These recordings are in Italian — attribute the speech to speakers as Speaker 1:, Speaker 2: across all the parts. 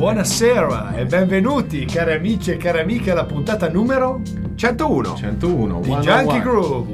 Speaker 1: Buonasera e benvenuti cari amici e cari amiche alla puntata numero
Speaker 2: 101
Speaker 1: di Junkie Groove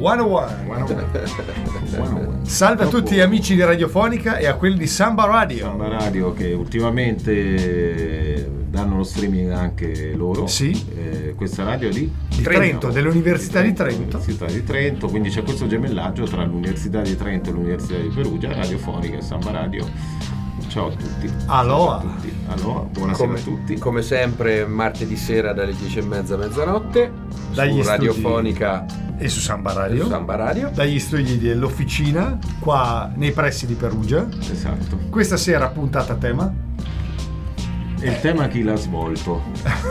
Speaker 1: 101. Salve a tutti gli amici di Radiofonica e a quelli di Samba Radio.
Speaker 2: Samba Radio che ultimamente danno lo streaming anche loro.
Speaker 1: Sì.
Speaker 2: Questa radio di
Speaker 1: Trento, dell'Università di Trento.
Speaker 2: L'Università di Trento, quindi c'è questo gemellaggio tra l'Università di Trento e l'Università di Perugia, Radiofonica e Samba Radio. Ciao a tutti.
Speaker 1: Aloha.
Speaker 2: Buonasera a tutti.
Speaker 3: Come sempre martedì sera dalle 10:30 a mezzanotte
Speaker 1: Dagli
Speaker 3: su Radiofonica
Speaker 1: e su Samba Radio. Dagli studi dell'Officina qua nei pressi di Perugia.
Speaker 2: Esatto.
Speaker 1: Questa sera puntata a tema.
Speaker 2: E il tema chi l'ha svolto?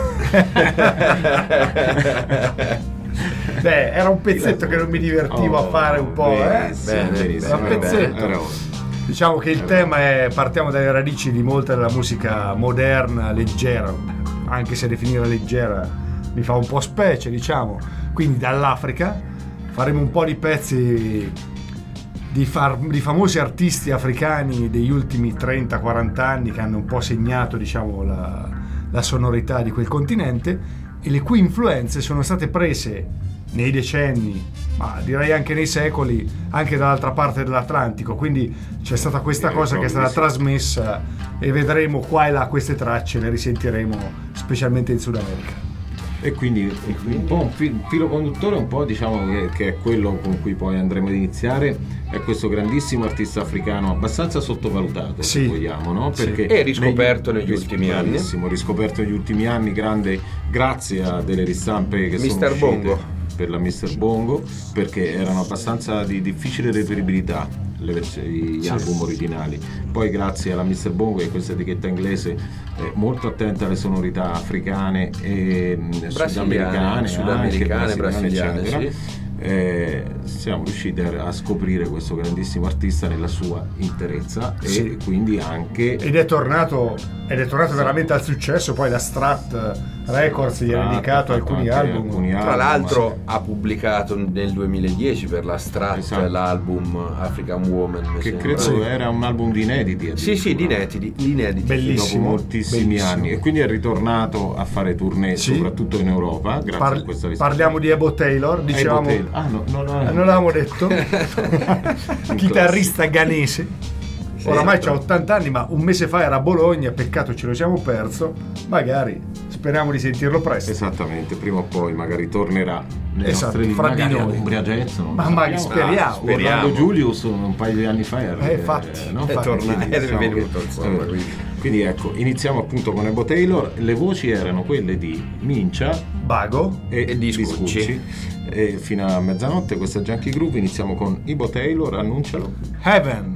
Speaker 1: Beh, era un pezzetto che non mi divertivo a fare un po',
Speaker 2: benissimo,
Speaker 1: un pezzetto. Diciamo che il tema è, partiamo dalle radici di molta della musica moderna, leggera, anche se definire leggera mi fa un po' specie, diciamo. Quindi dall'Africa faremo un po' di pezzi di famosi artisti africani degli ultimi 30-40 anni che hanno un po' segnato, diciamo, la sonorità di quel continente e le cui influenze sono state prese nei decenni, ma direi anche nei secoli, anche dall'altra parte dell'Atlantico. Quindi c'è stata questa cosa che è stata trasmessa e vedremo qua e là queste tracce, le risentiremo specialmente in Sud America.
Speaker 2: E quindi un po' un filo conduttore, un po' diciamo che è quello con cui poi andremo ad iniziare, è questo grandissimo artista africano abbastanza sottovalutato, se vogliamo, no? Perché
Speaker 3: e riscoperto negli ultimi anni.
Speaker 2: Riscoperto negli ultimi anni, grande grazie a delle ristampe che sono uscite
Speaker 3: Bongo.
Speaker 2: Per la Mr. Bongo, perché erano abbastanza di difficile reperibilità gli album originali. Poi grazie alla Mr. Bongo e questa etichetta inglese molto attenta alle sonorità africane e sudamericane, brasiliane,
Speaker 3: sì.
Speaker 2: Siamo riusciti a scoprire questo grandissimo artista nella sua interezza e quindi anche
Speaker 1: ed è tornato veramente al successo. Poi la Strat Records gli ha dedicato alcuni album.
Speaker 3: Tra l'altro ha pubblicato nel 2010 per la Strat l'album African Woman,
Speaker 2: che credo era un album di inediti.
Speaker 3: Sì, di inediti.
Speaker 1: Bellissimo,
Speaker 2: dopo moltissimi anni, e quindi è ritornato a fare tournée soprattutto in Europa grazie a questa risposta.
Speaker 1: Parliamo di Ebo Taylor, diciamo.
Speaker 2: Non
Speaker 1: l'avevamo detto. Chitarrista ghanese. Oramai c'ha 80 anni, ma un mese fa era a Bologna, peccato ce lo siamo perso. Magari speriamo di sentirlo presto.
Speaker 2: Esattamente, prima o poi magari tornerà nelle nostre linee,
Speaker 1: fra di noi.
Speaker 2: Umbria Jazz,
Speaker 1: ma speriamo.
Speaker 2: Orlando Julius un paio di anni fa
Speaker 1: infatti
Speaker 3: è venuto, insomma,
Speaker 2: quindi ecco, iniziamo appunto con Ebo Taylor. Le voci erano quelle di Mincia,
Speaker 1: Bago
Speaker 2: e Discucci. E fino a mezzanotte questa Junkie Groove. Iniziamo con Ebo Taylor, annuncialo.
Speaker 1: Heaven.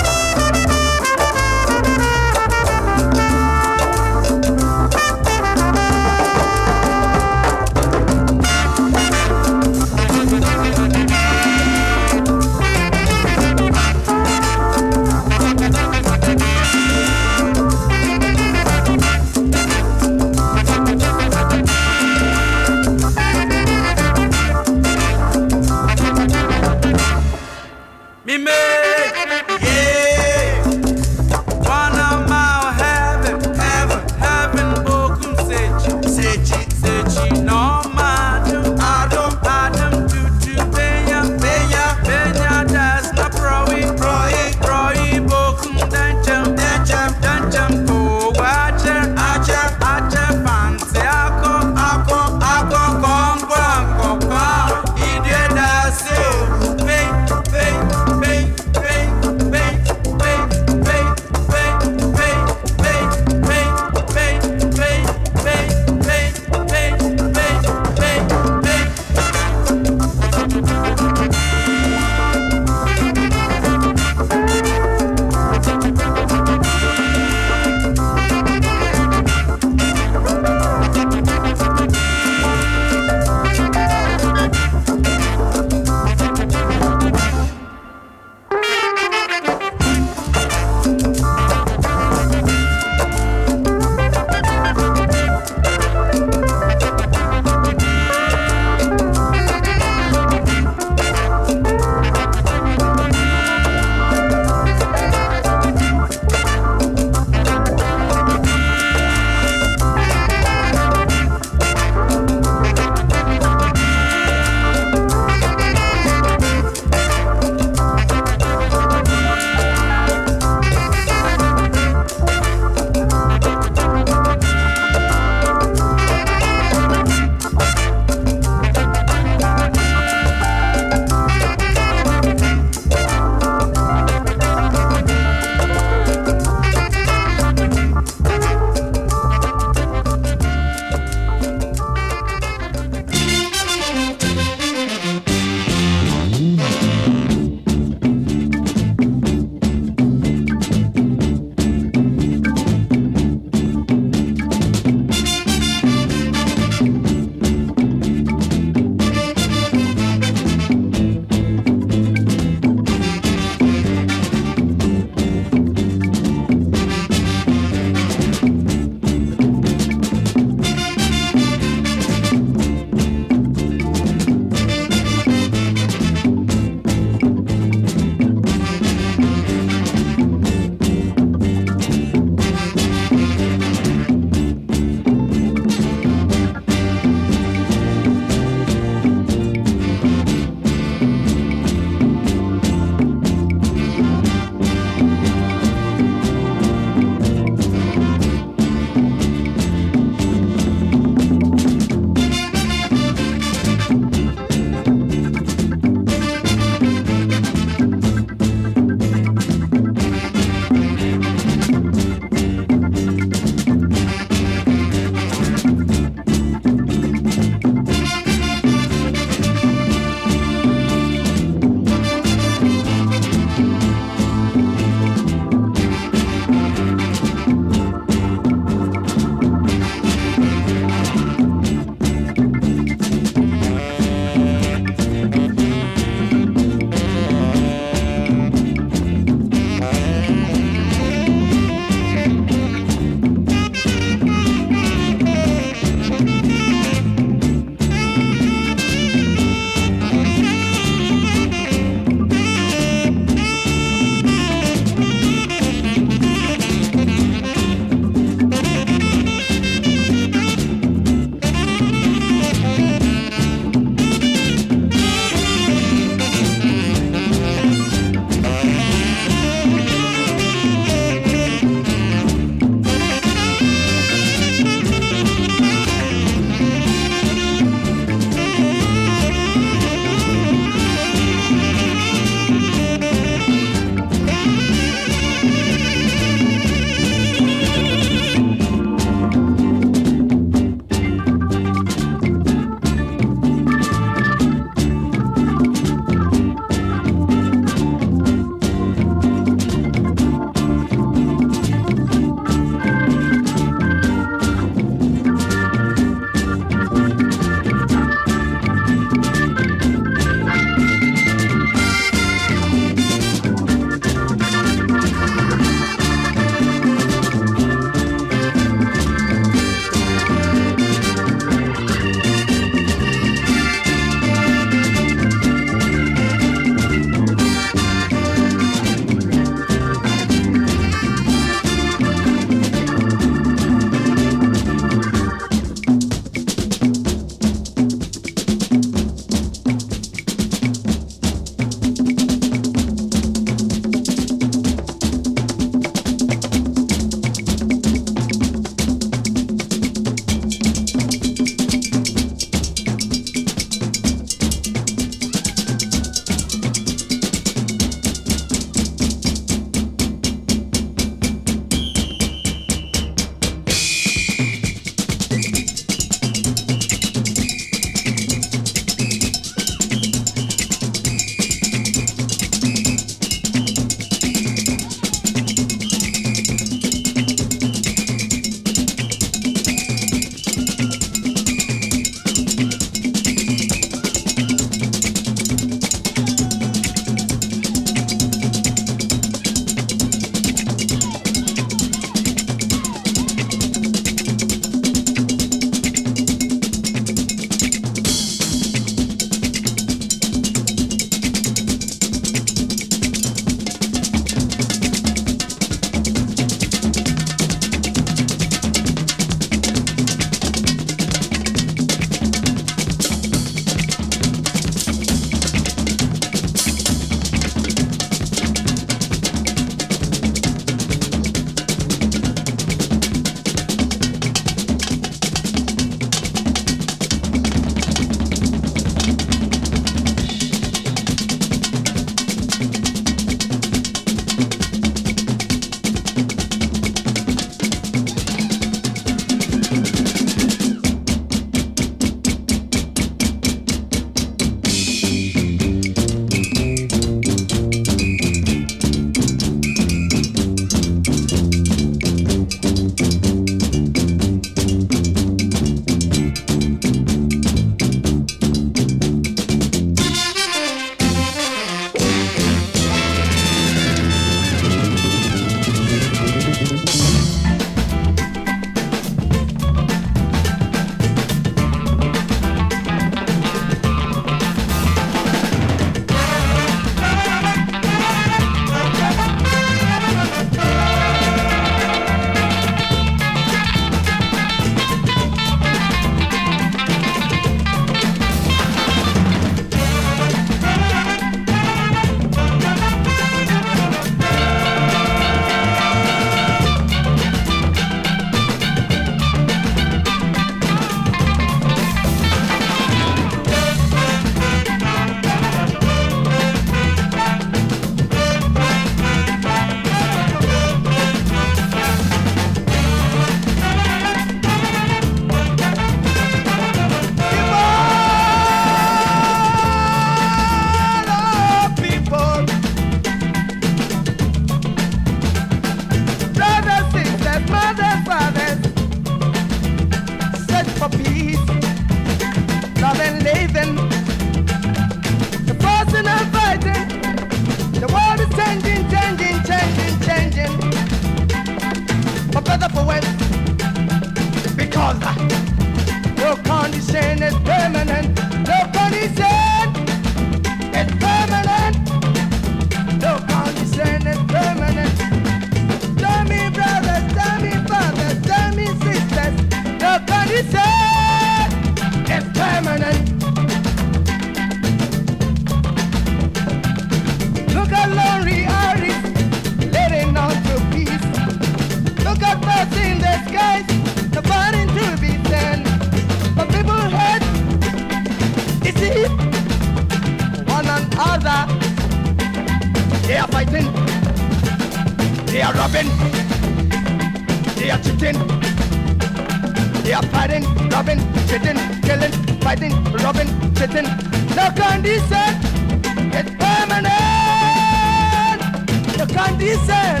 Speaker 4: are robbing, they are cheating, they are fighting, robbing, cheating, killing, fighting, robbing, cheating. The condition is permanent. The condition.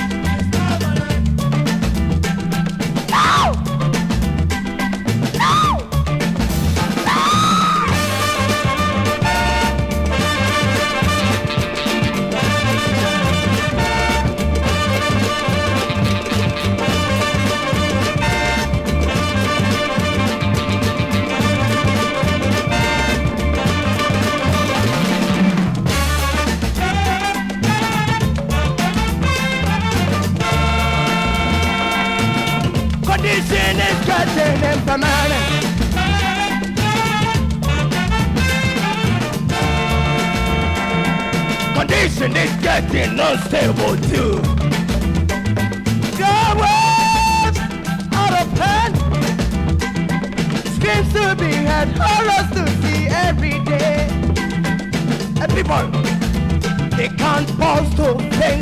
Speaker 4: No! No! Condition is getting impermanent. Condition is getting unstable too. Your words out of hand. Screams to be heard, horrors to see every day. And people, they can't pause to think.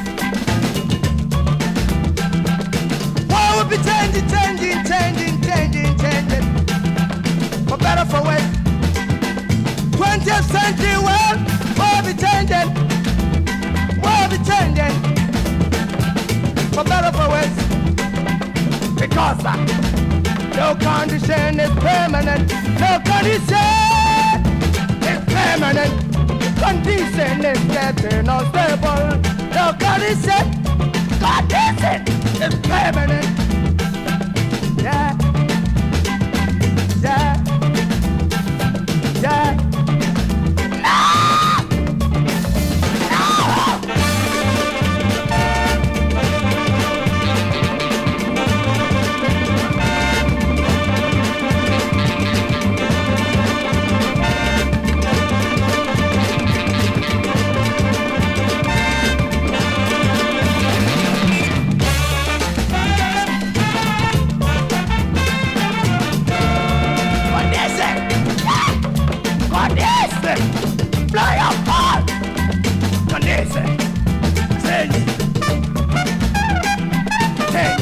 Speaker 4: We'll be changing, changing, changing, changing, changing. For better, for worse. 20th century world, we'll be changing. We'll be changing. For better, for worse. Because no condition is permanent. No condition is permanent. Condition is getting unstable. No condition. Condition is permanent. Yeah, yeah, yeah. No! No! Fly apart! Condition! Change! Change!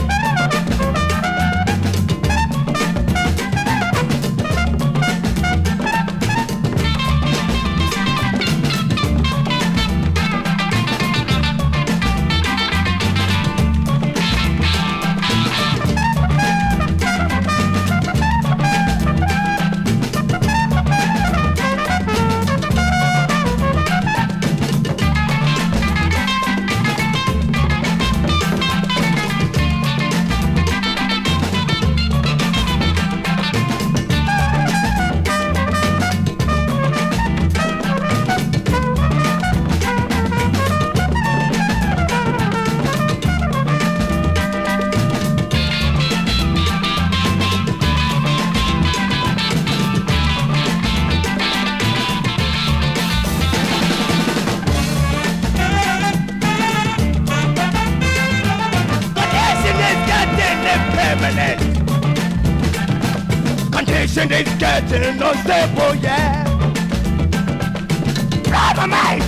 Speaker 4: Condition is getting unstable, yeah. Blow my mind!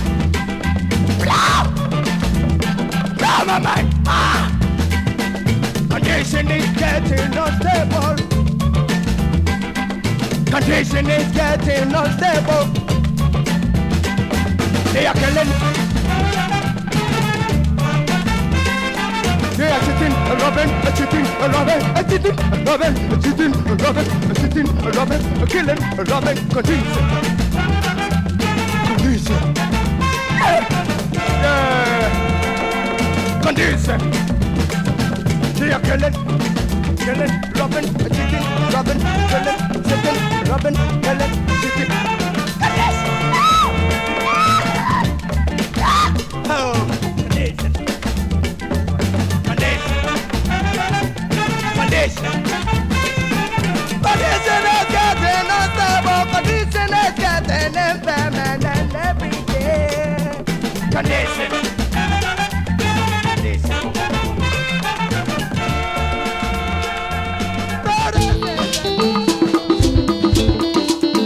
Speaker 4: Blow my mind! Ah! Condition is getting unstable. Condition is getting unstable. They are killing. They are cheating, robbing, cheating, robbing, cheating, robbing, cheating, robbing, cheating, robbing, killing, robbing, condition. Condition. Yeah. Condition. They are killing, robbing, cheating, robbing, killing, cheating, robbing, killing, cheating. Condition. Oh, condition. Condition is getting unstable. Condition is getting impermanent every day. Condition. Condition.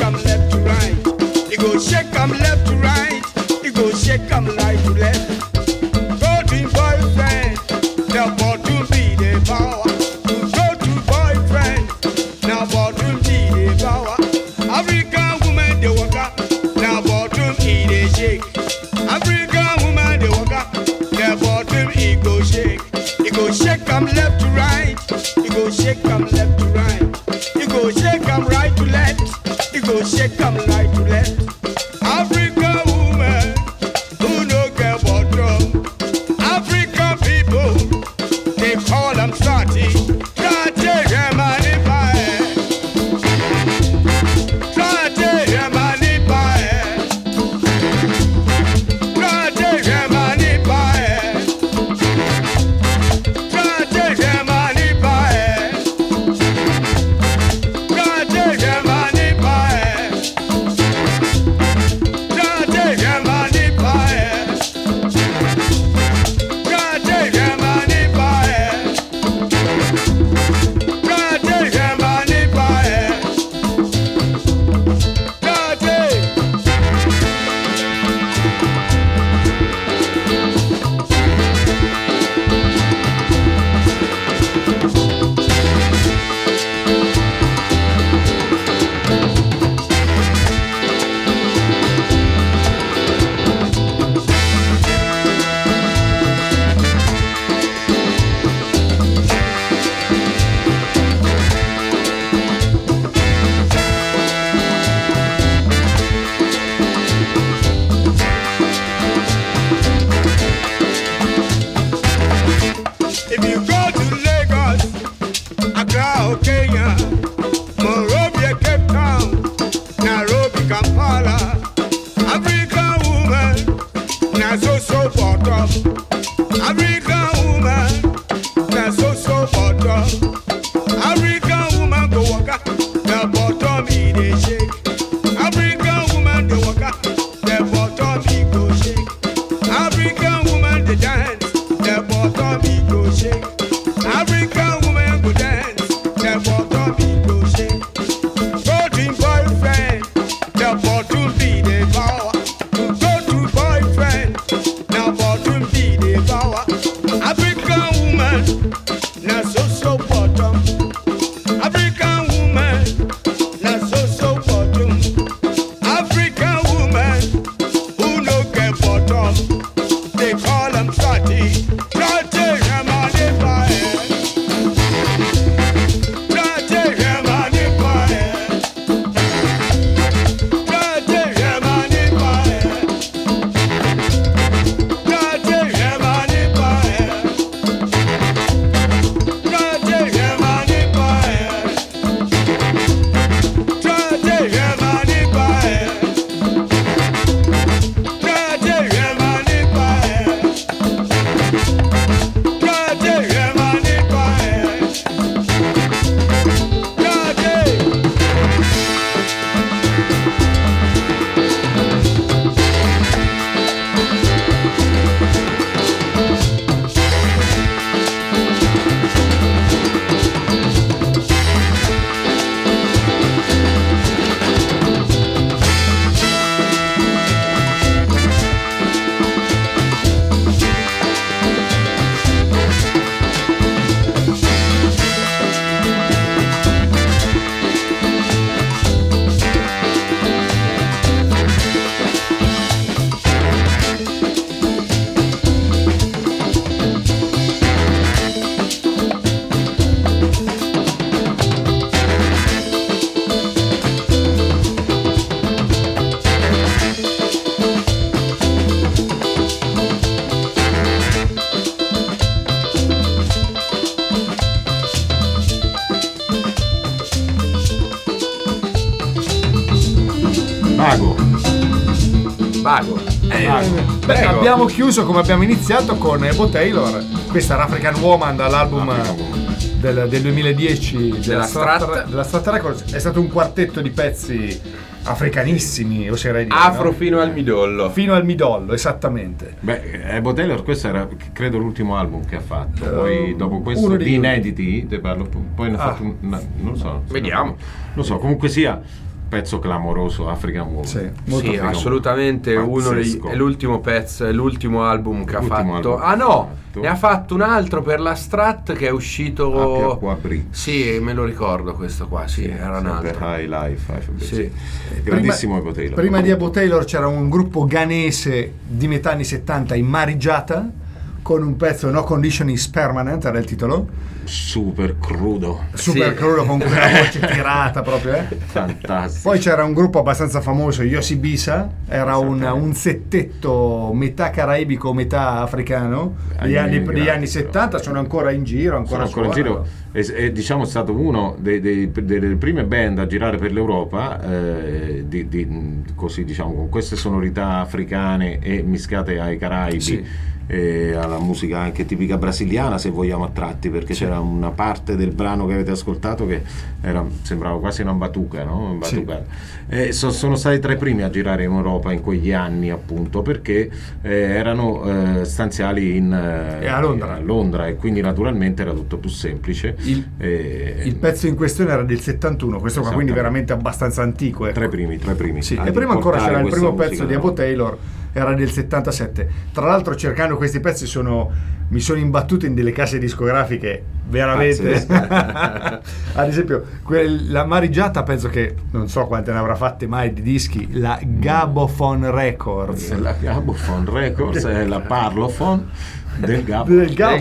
Speaker 4: 'em left to right. You go shake 'em left to right. You go shake 'em right to left. Go to boyfriend, the bottom be the power. Go to boyfriend, now bottom be the power. African woman they walk up, now bottom he they shake. African woman they walk up, the bottom he go shake. You go shake 'em left to right. You go shake 'em left to right. You go shake 'em right to left. You go shake 'em right to left. African woman who no get bottom. African people they call them Sati. Sati Yemani Bae. Sati Yemani Bae. Sati Yemani Bae. Sati Yemani Bae. Sati Yemani Bae. Sati Yemani Bae. Sati Yemani Bae. Sati Yemani Bae. Sati. If you go to Lagos, Accra, Kenya, Monrovia, Cape Town, Nairobi, Kampala, African woman, na so bottom. African woman, na so bottom. African woman go waka, the bottom he dey shake. African woman dey waka, the bottom he go shake. African woman dey dance, the bottom he go shake. African woman go dance, the bottom he go shake. Go to boyfriend, the bottom be the power. Go to boyfriend, the bottom be the power. African woman, na so bottom. African woman, na so bottom. African woman who no get bottom, they call them Sati. Sati Yemani Bae. Sati Yemani Bae. Sati Yemani Bae. Sati Yemani Bae. Sati Yemani Bae. Sati Yemani Bae. Sati Yemani Bae. Sati Yemani Bae.
Speaker 2: Vago.
Speaker 1: Beh, abbiamo chiuso come abbiamo iniziato con Ebo Taylor. Questa era African Woman dall'album del 2010 della Strat Records. È stato un quartetto di pezzi africanissimi, oserei dire.
Speaker 3: Afro,
Speaker 1: no?
Speaker 3: fino al midollo.
Speaker 1: Fino al midollo, esattamente.
Speaker 2: Beh, Ebo Taylor, questo era credo l'ultimo album che ha fatto. Poi dopo questo di inediti, te parlo, poi ne ha fatto non lo so.
Speaker 3: Vediamo.
Speaker 2: Non so, comunque sia, pezzo clamoroso, African Woman.
Speaker 1: Sì, molto
Speaker 3: Sì,
Speaker 1: figo.
Speaker 3: assolutamente
Speaker 2: Pazzesco.
Speaker 3: è l'ultimo pezzo, è l'ultimo album che
Speaker 2: L'ultimo
Speaker 3: ha fatto.
Speaker 2: album
Speaker 3: Ah
Speaker 2: che ha
Speaker 3: no,
Speaker 2: fatto.
Speaker 3: ne ha fatto un altro per la Strat che è uscito.
Speaker 2: Acqua
Speaker 3: Sì, me lo ricordo questo qua, sì, era un altro.
Speaker 2: High Life.
Speaker 3: Sì.
Speaker 2: Grandissimo Ebo Taylor.
Speaker 1: Prima di Ebo Taylor c'era un gruppo ghanese di metà anni 70, i Marijata, con un pezzo No Condition is Permanent, era il titolo.
Speaker 2: Super crudo,
Speaker 1: Super
Speaker 3: Sì.
Speaker 1: crudo, con quella voce tirata proprio,
Speaker 2: fantastico.
Speaker 1: Poi c'era un gruppo abbastanza famoso, Yossi Bisa, era un settetto metà caraibico, metà africano, degli anni 70, sono ancora in giro,
Speaker 2: sono ancora in giro. È diciamo stato uno delle prime band a girare per l'Europa, così diciamo, con queste sonorità africane e mischiate ai Caraibi.
Speaker 1: Sì.
Speaker 2: E alla musica anche tipica brasiliana, se vogliamo, a tratti, perché c'era una parte del brano che avete ascoltato che sembrava quasi una batuca, no? Un batucata. Sono stati tra i primi a girare in Europa in quegli anni, appunto, perché erano stanziali
Speaker 1: a
Speaker 2: Londra, e quindi naturalmente era tutto più semplice.
Speaker 1: Il pezzo in questione era del 71, questo qua quindi veramente abbastanza antico, ecco.
Speaker 2: Tra i primi.
Speaker 1: Sì. E prima ancora c'era il primo pezzo di Ebo Taylor, era del 77. Tra l'altro, cercando questi pezzi mi sono imbattuto in delle case discografiche veramente ad esempio la Marijata, penso che non so quante ne avrà fatte mai di dischi, la Gabophone Records.
Speaker 2: La Gabophone Records è la Parlophone del Gabo.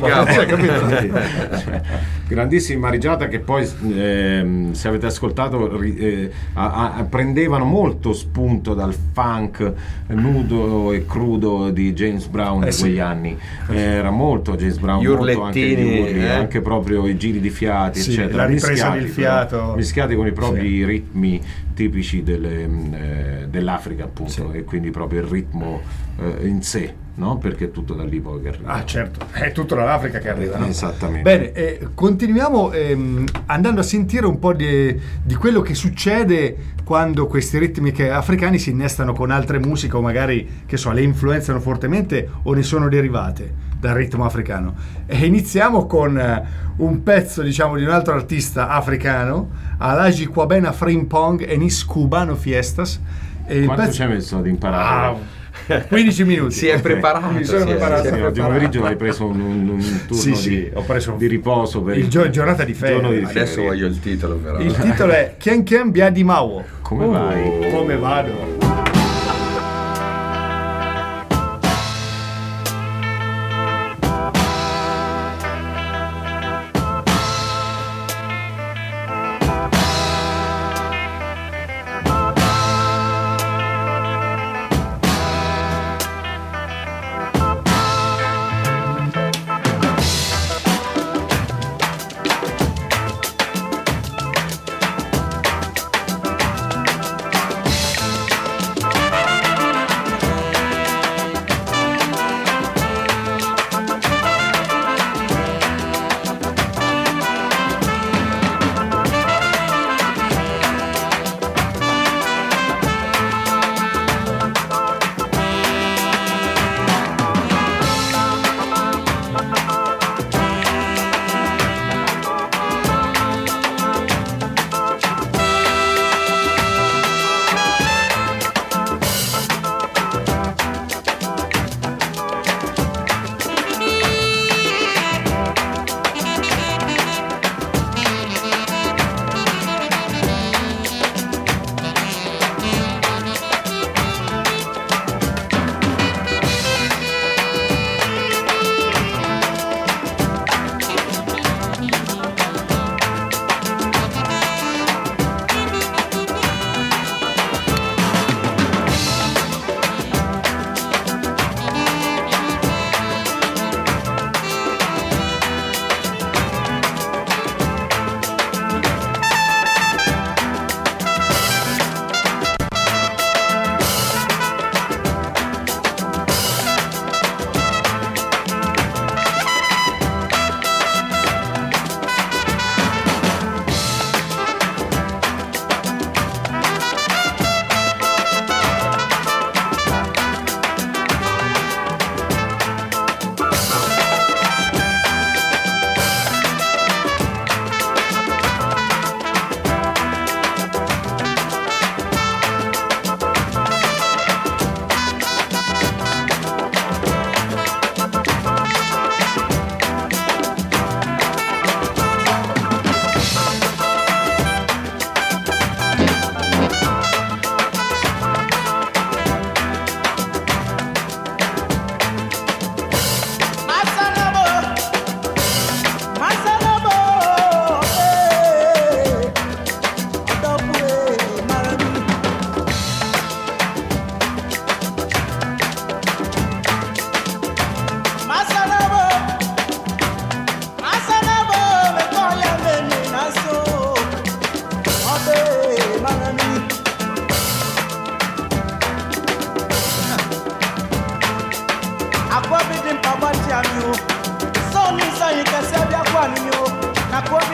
Speaker 1: Cioè,
Speaker 2: grandissima Marijata, che poi se avete ascoltato prendevano molto spunto dal funk nudo e crudo di James Brown di quegli anni. Era molto James Brown,
Speaker 3: Gli
Speaker 2: molto anche gli urli,
Speaker 3: urlettini,
Speaker 2: anche proprio i giri di fiati,
Speaker 1: sì,
Speaker 2: eccetera,
Speaker 1: la ripresa del fiato,
Speaker 2: mischiati con i propri ritmi tipici dell'Africa, appunto, e quindi proprio il ritmo in sé, no? Perché è tutto da lì poi che arriva.
Speaker 1: Ah, certo, è tutto dall'Africa che arriva, no?
Speaker 2: Esattamente.
Speaker 1: Bene, continuiamo andando a sentire un po' di quello che succede quando questi ritmi africani si innestano con altre musiche, o magari, che so, le influenzano fortemente o ne sono derivate dal ritmo africano. E iniziamo con un pezzo, diciamo, di un altro artista africano, Alhaji Kwabena Frimpong e Nis Cubano Fiestas. E
Speaker 2: quanto ci hai messo ad imparare?
Speaker 1: 15 minuti.
Speaker 3: Si è preparato.
Speaker 1: Mi sono preparato.
Speaker 2: Oggi pomeriggio hai preso un turno
Speaker 1: ho preso
Speaker 2: di riposo per
Speaker 1: giornata di ferie.
Speaker 3: Adesso voglio il titolo, però.
Speaker 1: Il titolo è Ken Ken Biadi Mawo.
Speaker 2: Come vai?
Speaker 1: Come vado?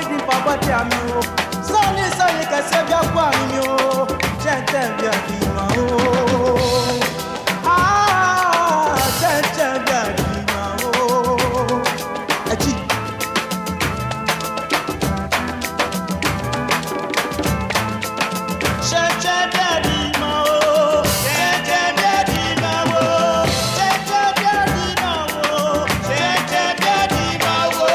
Speaker 5: di papa ti ami o. Sọ́ni sọ́ni kẹsẹ́ bí akọ àmì mi o. Jẹ́ntẹ́ bí àdìmọ̀ o. Jẹ́ntẹ́ bí àdìmọ̀ o. Ẹ̀jì. Jẹ́ntẹ́ bí àdìmọ̀ o. Jẹ́ntẹ́ bí àdìmọ̀ o. Jẹ́ntẹ́ bí àdìmọ̀ o. Jẹ́ntẹ́ bí àdìmọ̀ o.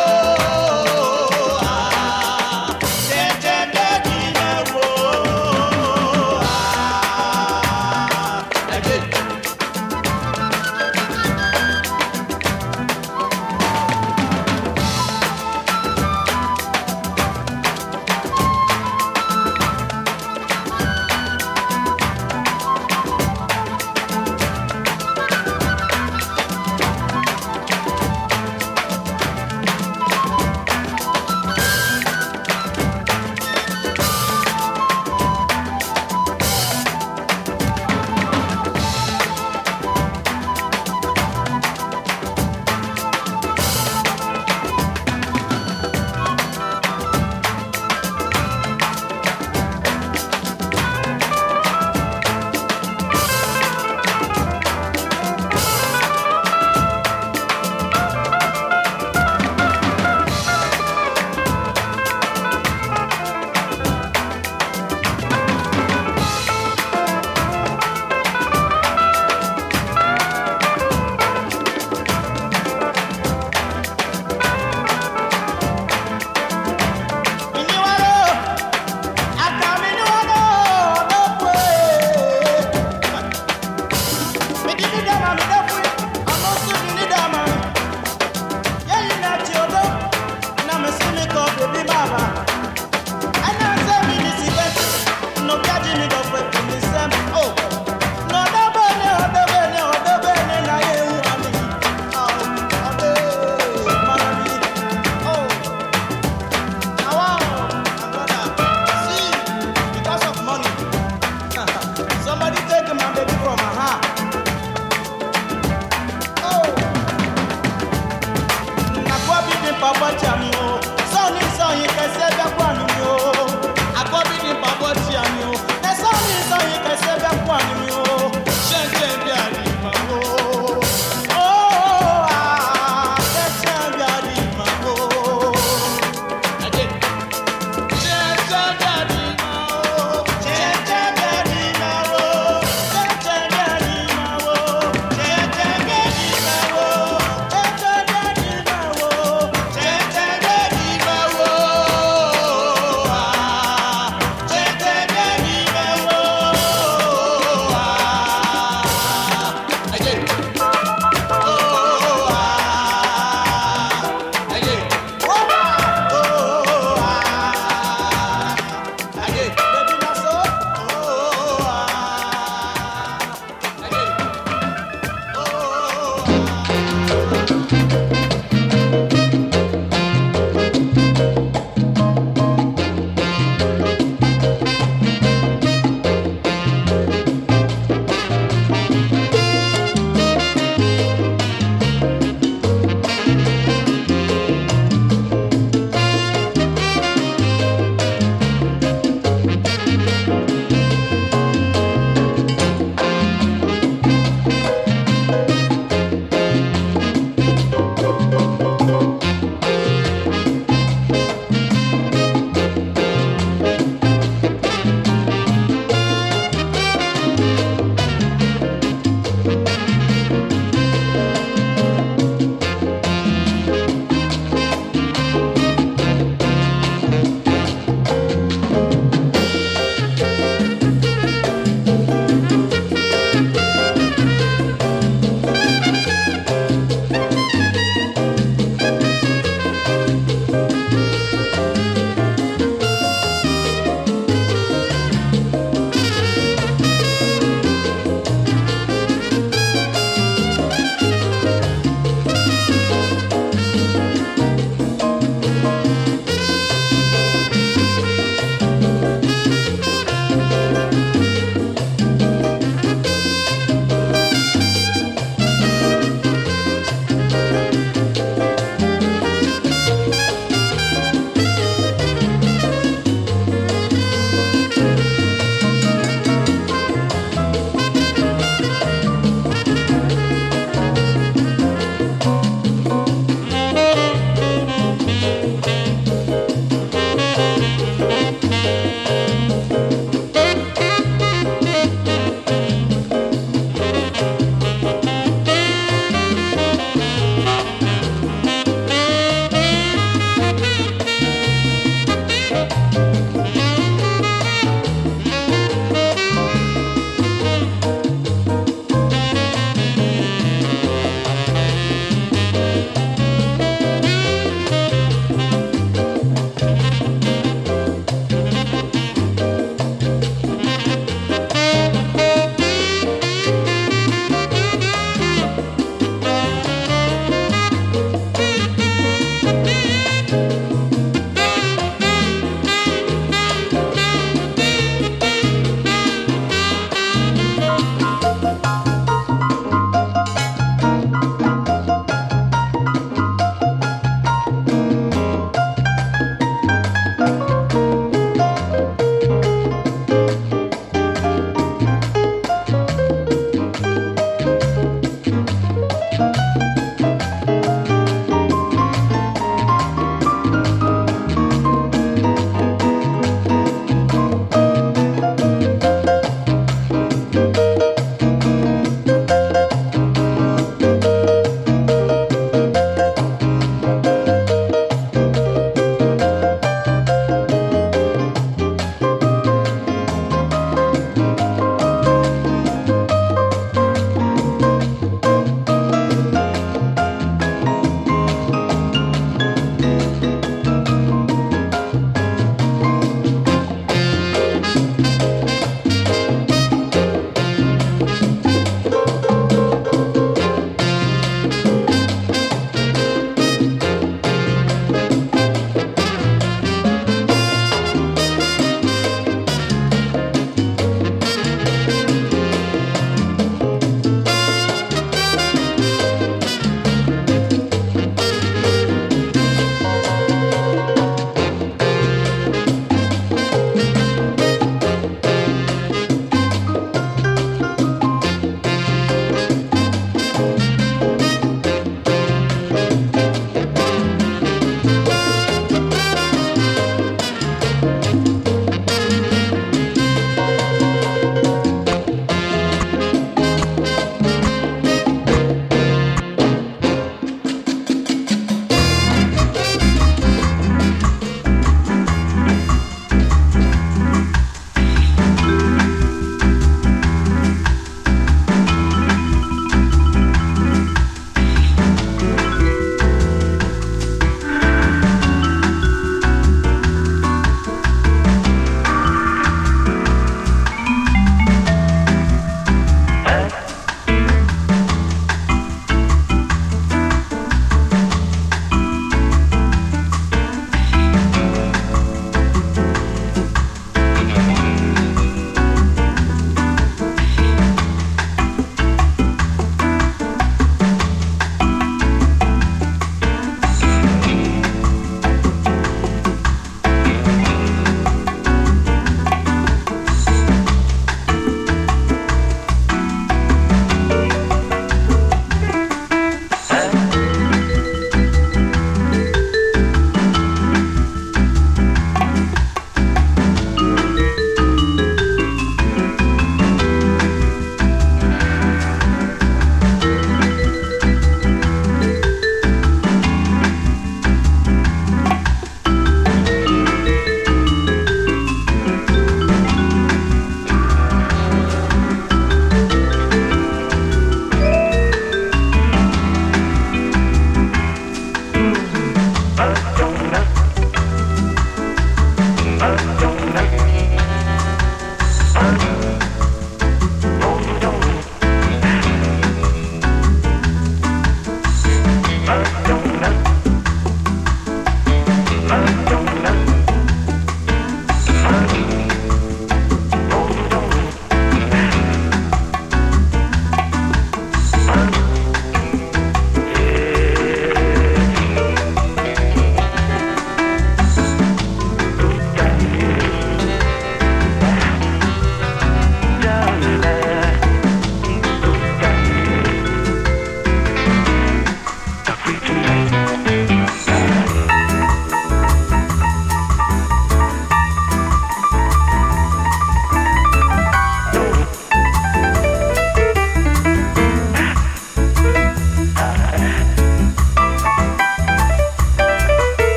Speaker 5: Jẹ́ntẹ́ bí àdìmọ̀ o.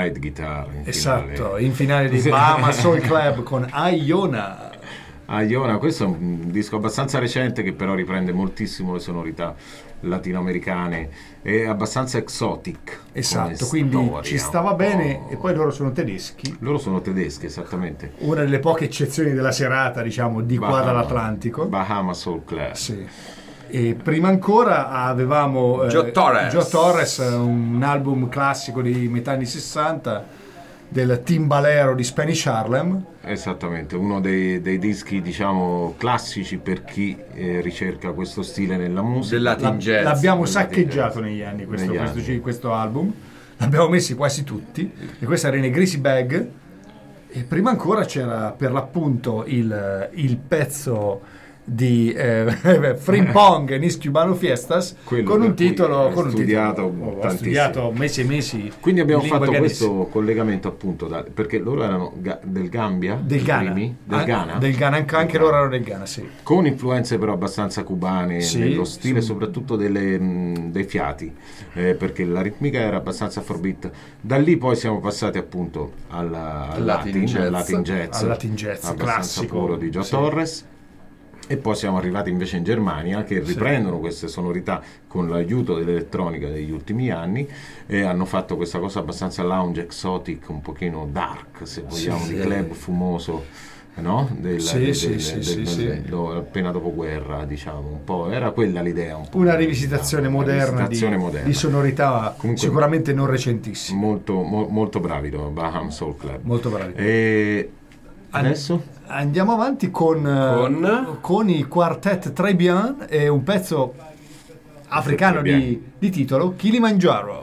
Speaker 2: slide guitar in
Speaker 1: Esatto, in finale di Bahama Soul Club con Iona.
Speaker 2: Iona, questo è un disco abbastanza recente che però riprende moltissimo le sonorità latinoamericane, è abbastanza exotic.
Speaker 1: Esatto, quindi
Speaker 2: storia,
Speaker 1: ci stava bene. E poi loro sono tedeschi.
Speaker 2: Loro sono tedeschi, esattamente.
Speaker 1: Una delle poche eccezioni della serata, diciamo, di qua dall'Atlantico.
Speaker 2: Bahama Soul Club.
Speaker 1: Sì. E prima ancora avevamo
Speaker 3: Joe Torres,
Speaker 1: un album classico di metà anni 60 del timbalero di Spanish Harlem.
Speaker 2: Esattamente, uno dei dischi, diciamo, classici per chi ricerca questo stile nella musica.
Speaker 3: Del Latin jazz.
Speaker 1: L'abbiamo
Speaker 2: Del
Speaker 1: saccheggiato
Speaker 2: Latin
Speaker 1: negli anni
Speaker 2: Negli anni.
Speaker 1: questo album. L'abbiamo messi quasi tutti. E questa era in Greasy Bag. E prima ancora c'era per l'appunto il pezzo di Frimpong e Nis Cubano Fiestas,
Speaker 2: Quello
Speaker 1: con un
Speaker 2: per cui
Speaker 1: titolo
Speaker 2: ho
Speaker 1: con un
Speaker 2: studiato
Speaker 1: titolo. Ho
Speaker 2: tantissimo.
Speaker 1: studiato mesi e mesi.
Speaker 2: Quindi abbiamo
Speaker 1: in lingua
Speaker 2: fatto
Speaker 1: ghanese.
Speaker 2: questo collegamento appunto perché loro erano del Gambia,
Speaker 1: Del
Speaker 2: i
Speaker 1: Ghana.
Speaker 2: primi, del
Speaker 1: Ah,
Speaker 2: Ghana,
Speaker 1: del Ghana, anche loro erano del Ghana, sì.
Speaker 2: con influenze però abbastanza cubane
Speaker 1: Sì,
Speaker 2: nello stile,
Speaker 1: sì.
Speaker 2: soprattutto dei fiati, perché la ritmica era abbastanza afrobeat. Da lì poi siamo passati appunto al
Speaker 3: Latin jazz.
Speaker 2: al Latin jazz,
Speaker 1: Al Latin jazz,
Speaker 2: abbastanza
Speaker 1: classico.
Speaker 2: puro di Joe
Speaker 1: Sì.
Speaker 2: Torres. E poi siamo arrivati invece in Germania, che riprendono queste sonorità con l'aiuto dell'elettronica degli ultimi anni, e hanno fatto questa cosa abbastanza lounge, exotic, un pochino dark, se vogliamo,
Speaker 3: Sì,
Speaker 2: di
Speaker 3: sì.
Speaker 2: club fumoso, no?
Speaker 1: Sì.
Speaker 2: Appena dopoguerra, diciamo, un po'. Era quella l'idea, un po'.
Speaker 1: Una rivisitazione moderna,
Speaker 2: rivisitazione moderna.
Speaker 1: di sonorità
Speaker 2: Comunque,
Speaker 1: sicuramente non recentissime.
Speaker 2: molto bravi, no? Baham Soul Club.
Speaker 1: Molto bravi.
Speaker 2: E adesso?
Speaker 1: Andiamo avanti con i Quartet Très Bien e un pezzo africano
Speaker 2: Très Bien.
Speaker 1: di titolo Kilimanjaro.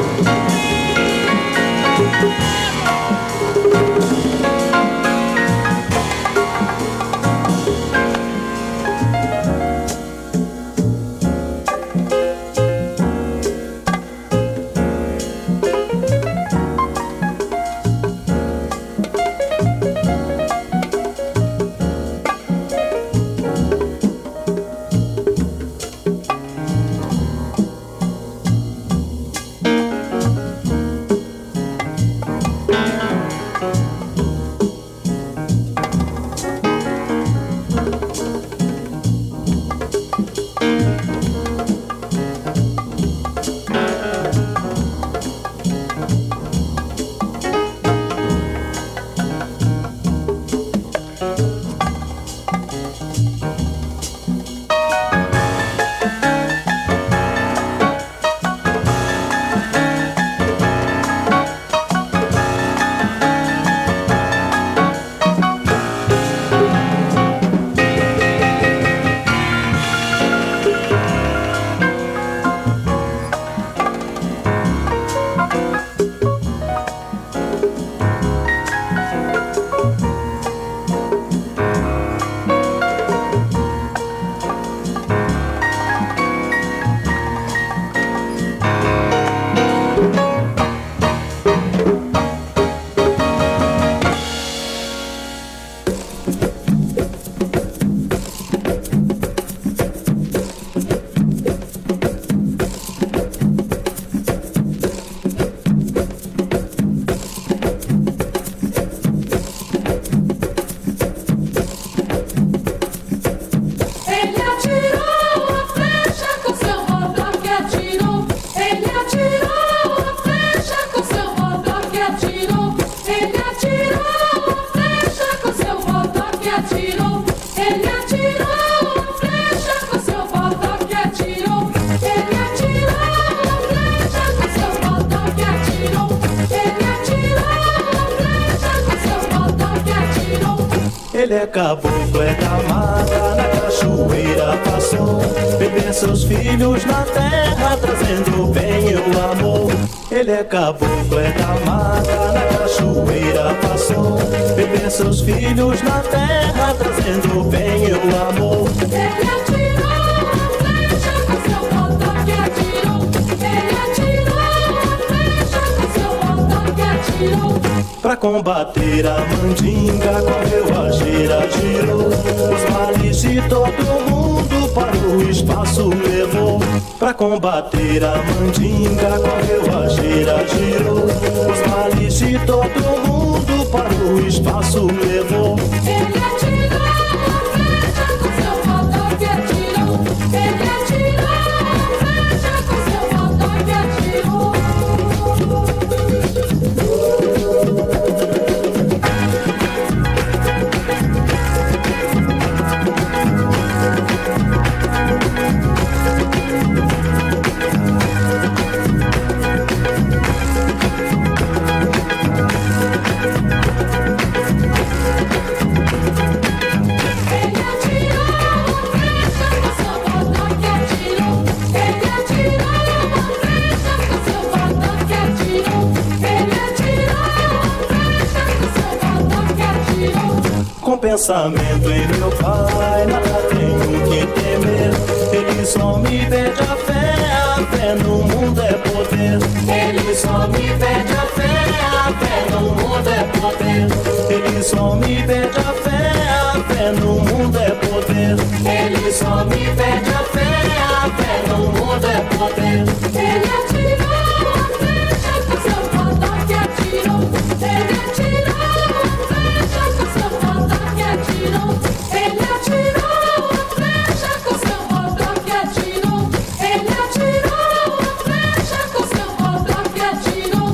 Speaker 6: Ele é caboclo, é da mata, na cachoeira passou. Beber seus filhos na terra, trazendo bem o amor. Ele é caboclo, é da mata, na cachoeira passou. Beber seus filhos na terra, trazendo bem o amor.
Speaker 7: Ele atirou a flecha com seu volta que atirou. Ele atirou a flecha com seu volta que atirou.
Speaker 6: Pra combater a mandinga, correu a gira, girou. Os males de todo mundo para o espaço levou. Pra combater a mandinga, correu a gira, girou. Os males de todo mundo para o espaço levou.
Speaker 7: Ele atirou a flecha com seu volta que atirou. Ele atirou a flecha com seu volta que atirou.
Speaker 6: Com pensamento em meu pai, nada tenho que temer. Ele só me pede a fé no mundo é poder.
Speaker 7: Ele só me pede a fé no mundo é poder.
Speaker 6: Ele só me pede a fé no mundo é poder.
Speaker 7: Ele só me pede a fé no mundo é poder. Ele atirou a flecha com seu volta que atirou. Ele atirou a flecha com seu volta que atirou. Ele atirou a flecha com seu volta que atirou. Ele atirou a flecha com seu volta que atirou.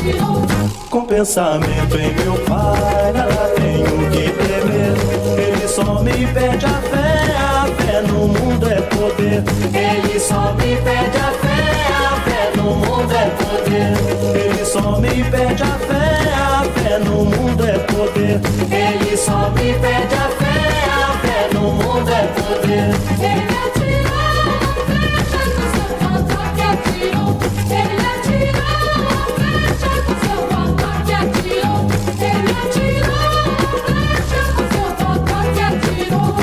Speaker 6: Com pensamento em meu pai, nada tenho que temer. Ele só me pede a fé no mundo é poder.
Speaker 7: Ele só me pede a fé no mundo é poder.
Speaker 6: Ele só me pede a fé no mundo é poder.
Speaker 7: Ele só me pede a fé no mundo é poder. Ele atirou a flecha com seu ataque atirou. Ele atirou a flecha com seu ataque atirou. Ele atirou a flecha com seu ataque atirou.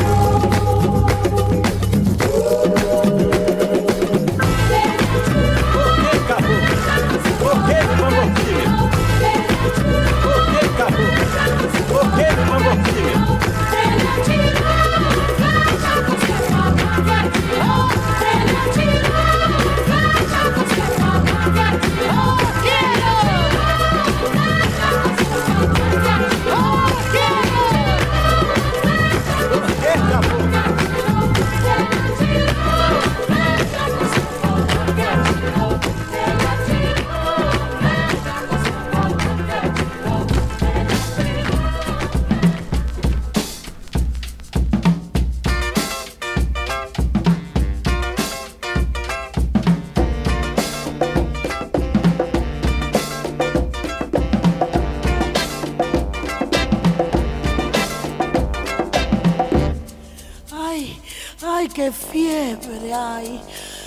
Speaker 8: Ay, qué fiebre, ay.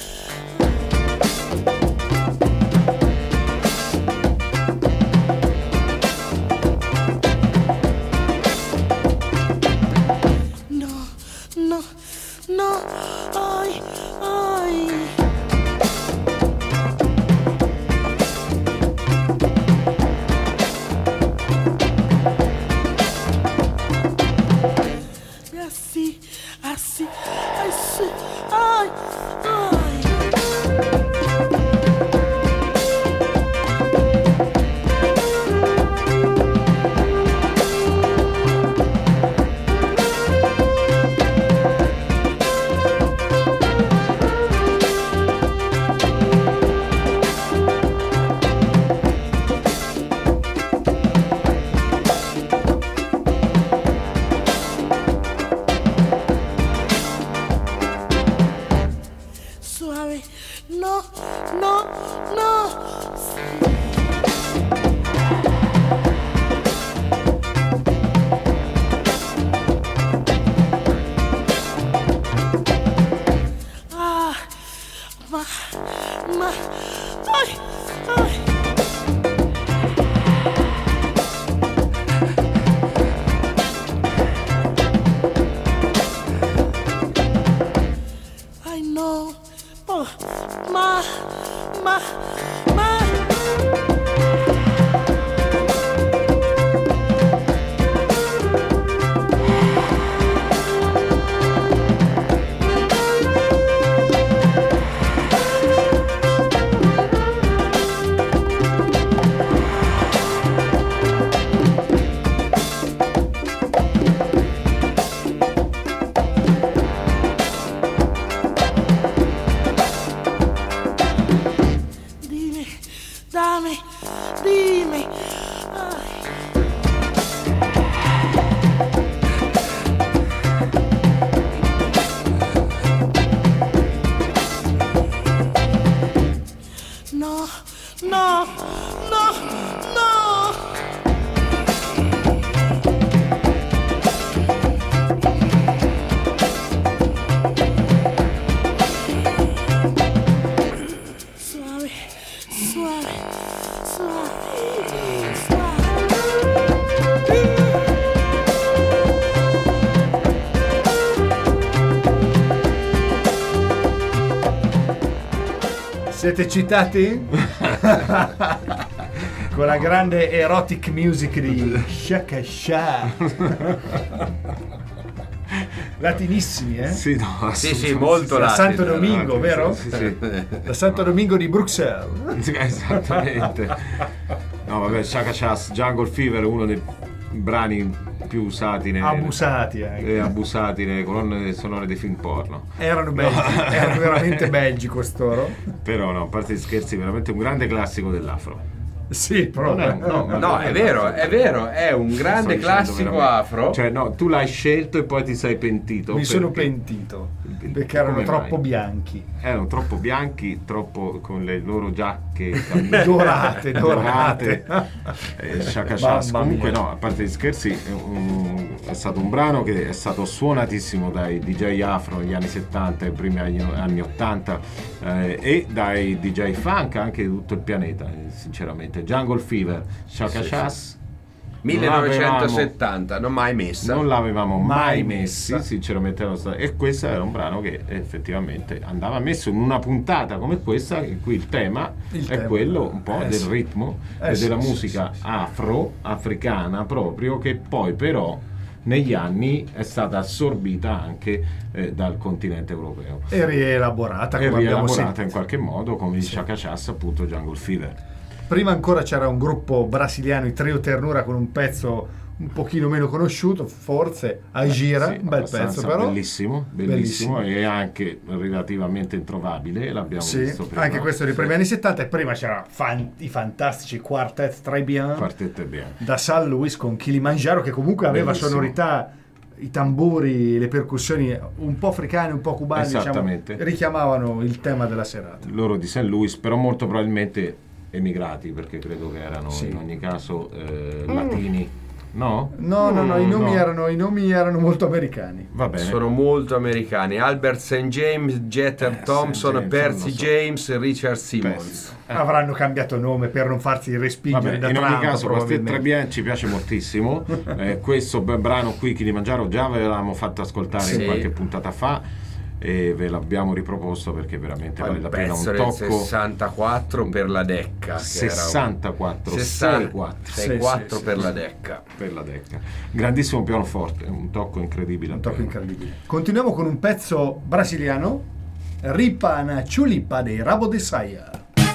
Speaker 8: No, no, no, ay, ay. Así, así, así, ay, ay. Suave, no, no, no. Ah, ay, ay. Ay, no. Oh, ma. Dime, dime. Ay. No, no, no, no. Suave, suave, suave, suave.
Speaker 1: Siete eccitati? Con la grande erotic music di Shaka Shah. Latinissimi, eh?
Speaker 2: Sì, no,
Speaker 3: Sì, molto
Speaker 1: Da
Speaker 3: latino.
Speaker 1: Santo Domingo, vero?
Speaker 2: Sì.
Speaker 1: Da Santo Domingo di Bruxelles.
Speaker 2: Esattamente. No, vabbè, Shaka Shah's Jungle Fever è uno dei brani più usati
Speaker 1: Abusati anche.
Speaker 2: abusati nelle colonne sonore dei film porno.
Speaker 1: Erano belgi, erano veramente belgi costoro.
Speaker 2: Però no, a parte gli scherzi, veramente un grande classico dell'afro.
Speaker 1: Sì, proprio.
Speaker 3: No, è vero, è un grande
Speaker 2: Sto
Speaker 3: classico
Speaker 2: dicendo
Speaker 3: afro.
Speaker 2: Cioè, no, tu l'hai scelto e poi ti sei pentito.
Speaker 1: Mi sono
Speaker 2: perché?
Speaker 1: pentito perché erano
Speaker 2: Come
Speaker 1: troppo
Speaker 2: mai?
Speaker 1: bianchi.
Speaker 2: Erano troppo bianchi, troppo con le loro giacche
Speaker 1: Dorate.
Speaker 2: Shaka Shas.
Speaker 1: Mamma
Speaker 2: Comunque
Speaker 1: mia.
Speaker 2: no, a parte gli scherzi, è stato un brano che è stato suonatissimo dai DJ afro negli anni 70 e primi anni 80 e dai DJ funk anche di tutto il pianeta, sinceramente. Jungle Fever, Shaka Shas.
Speaker 3: 1970, non mai messa.
Speaker 2: Non l'avevamo mai messi,
Speaker 1: messa.
Speaker 2: sinceramente. E questo era un brano che effettivamente andava messo in una puntata come questa, in cui il tema è quello un po' del
Speaker 1: sì.
Speaker 2: ritmo e
Speaker 1: Sì,
Speaker 2: della
Speaker 1: sì,
Speaker 2: musica africana proprio, che poi però negli anni è stata assorbita anche dal continente europeo
Speaker 1: E rielaborata,
Speaker 2: e
Speaker 1: come abbiamo
Speaker 2: rielaborata
Speaker 1: sentito.
Speaker 2: in qualche modo come il Chaka Chas, appunto Jungle Fever.
Speaker 1: Prima ancora c'era un gruppo brasiliano, i Trio Ternura, con un pezzo un pochino meno conosciuto, forse Agira,
Speaker 2: Sì,
Speaker 1: un bel
Speaker 2: abbastanza
Speaker 1: pezzo però.
Speaker 2: bellissimo e anche relativamente introvabile, l'abbiamo
Speaker 1: Sì,
Speaker 2: visto prima.
Speaker 1: anche questo dei primi anni 70, e prima c'era i fantastici Quartet Très Bien
Speaker 2: Quartetto è bene.
Speaker 1: da San Luis con Kilimanjaro, che comunque aveva
Speaker 2: Bellissimo.
Speaker 1: sonorità, i tamburi, le percussioni un po' africane, un po' cubane,
Speaker 2: Esattamente.
Speaker 1: diciamo, richiamavano il tema della serata.
Speaker 2: Loro di St. Louis, però molto probabilmente emigrati, perché credo che erano
Speaker 1: Sì.
Speaker 2: in ogni caso latini, no?
Speaker 1: No, i nomi,
Speaker 2: no.
Speaker 1: i nomi erano molto americani.
Speaker 2: Va bene.
Speaker 3: Sono molto americani. Albert St. James, Jeter Thompson,
Speaker 2: St. James,
Speaker 3: Percy
Speaker 2: non lo so.
Speaker 3: James, Richard Simmons.
Speaker 1: Avranno cambiato nome per non farsi respingere
Speaker 2: Vabbè,
Speaker 1: da
Speaker 2: in
Speaker 1: Trump,
Speaker 2: ogni caso Quartet
Speaker 1: probabilmente.
Speaker 2: Très Bien ci piace moltissimo. Questo brano qui, Kilimanjaro, già ve l'avevamo fatto ascoltare
Speaker 3: Sì.
Speaker 2: in qualche puntata fa e ve l'abbiamo riproposto perché veramente
Speaker 3: Poi
Speaker 2: vale
Speaker 3: il
Speaker 2: la pena.
Speaker 3: pezzo
Speaker 2: Un
Speaker 3: del
Speaker 2: tocco
Speaker 3: 64 per la Decca.
Speaker 2: 64
Speaker 3: 64
Speaker 1: Sì,
Speaker 3: per
Speaker 1: sì,
Speaker 3: la
Speaker 1: sì.
Speaker 3: Decca.
Speaker 2: per la Decca. Grandissimo pianoforte, un tocco incredibile.
Speaker 1: Un tocco
Speaker 2: al piano.
Speaker 1: incredibile. Continuiamo con un pezzo brasiliano, Ripa na Chulipa dei Rabo de Saia.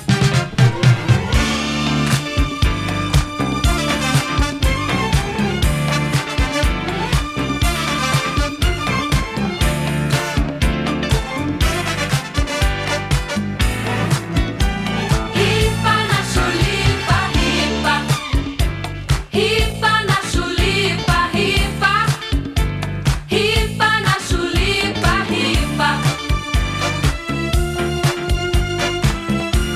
Speaker 7: Ripa na chulipa, ripa. Ripa na chulipa, ripa. Ripa na chulipa, ripa.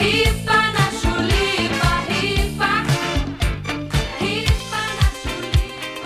Speaker 7: Hipa na chulipa, hipa. Hipa na chulipa.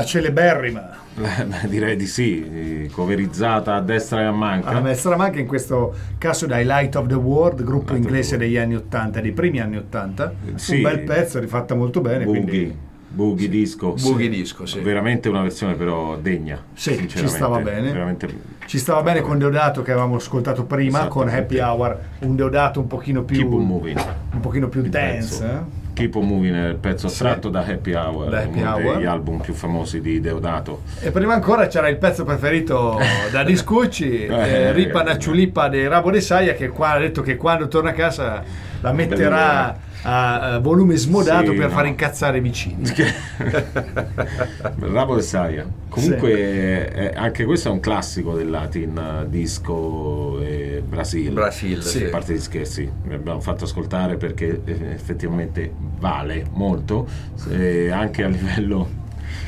Speaker 1: celeberrima.
Speaker 2: Direi di sì, coverizzata a destra e a manca.
Speaker 1: A destra manca, in questo caso dai Light of the World, gruppo
Speaker 2: Light of
Speaker 1: inglese
Speaker 2: the World.
Speaker 1: degli anni 80, dei primi anni 80.
Speaker 2: Sì.
Speaker 1: Un bel pezzo, rifatta molto bene.
Speaker 2: Boogie disco.
Speaker 3: Boogie disco, sì.
Speaker 2: Veramente una versione però degna.
Speaker 1: Sì,
Speaker 2: sinceramente.
Speaker 1: ci stava bene.
Speaker 2: Veramente.
Speaker 1: Ci stava bene con Deodato che avevamo ascoltato prima, con
Speaker 2: Esattamente.
Speaker 1: Happy Hour, un Deodato un pochino più
Speaker 2: Keep on Moving.
Speaker 1: un pochino più
Speaker 2: Il
Speaker 1: dance.
Speaker 2: pezzo. Keep on Moving è il pezzo
Speaker 1: Sì.
Speaker 2: tratto da Happy Hour,
Speaker 1: Da Happy
Speaker 2: uno
Speaker 1: Hour.
Speaker 2: degli album più famosi di Deodato.
Speaker 1: E prima ancora c'era il pezzo preferito da Discucci, Ripa Nacciulipa dei Rabo de Saia, che qua ha detto che quando torna a casa la metterà a volume smodato
Speaker 2: Sì,
Speaker 1: per
Speaker 2: no.
Speaker 1: far incazzare i vicini.
Speaker 2: Rabo de Saia. Comunque anche questo è un classico del Latin disco Brasil.
Speaker 3: Brasil, sì.
Speaker 2: A parte gli scherzi, mi abbiamo fatto ascoltare perché effettivamente vale molto, anche a livello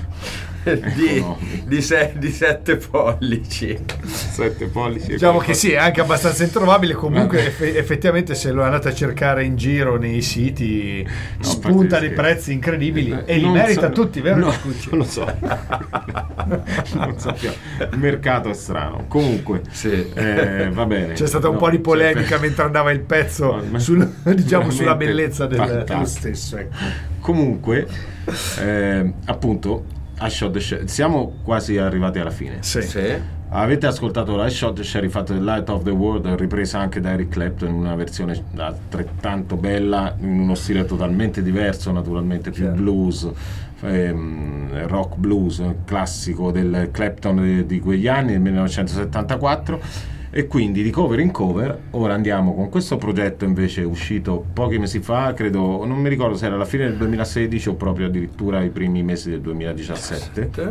Speaker 3: di 7 pollici.
Speaker 2: 7 pollici.
Speaker 1: Diciamo che sì, è anche abbastanza introvabile. Comunque effettivamente se lo andate a cercare in giro nei siti spunta dei prezzi incredibili e li
Speaker 2: Non
Speaker 1: merita
Speaker 2: so-
Speaker 1: tutti, vero?
Speaker 2: No,
Speaker 1: Discucci?
Speaker 2: non lo so. Non sappiamo. Il mercato è strano. Comunque
Speaker 3: Sì.
Speaker 2: va bene.
Speaker 1: C'è stata un
Speaker 2: No,
Speaker 1: po' di polemica
Speaker 2: cioè,
Speaker 1: mentre andava il pezzo
Speaker 2: ma-
Speaker 1: diciamo sulla
Speaker 2: veramente
Speaker 1: bellezza dello
Speaker 2: fantastico.
Speaker 1: stesso. Ecco.
Speaker 2: Comunque, appunto, I Shot the Sheriff. Siamo quasi arrivati alla fine.
Speaker 1: Sì.
Speaker 3: Sì.
Speaker 2: Avete ascoltato I Shot the Sheriff, fatto The Light of the World, ripresa anche da Eric Clapton in una versione altrettanto bella, in uno stile totalmente diverso, naturalmente più
Speaker 1: Certo.
Speaker 2: blues, rock blues classico del Clapton di quegli anni, del 1974. E quindi di cover in cover ora andiamo con questo progetto invece uscito pochi mesi fa, credo, non mi ricordo se era alla fine del 2016 o proprio addirittura i primi mesi del 2017.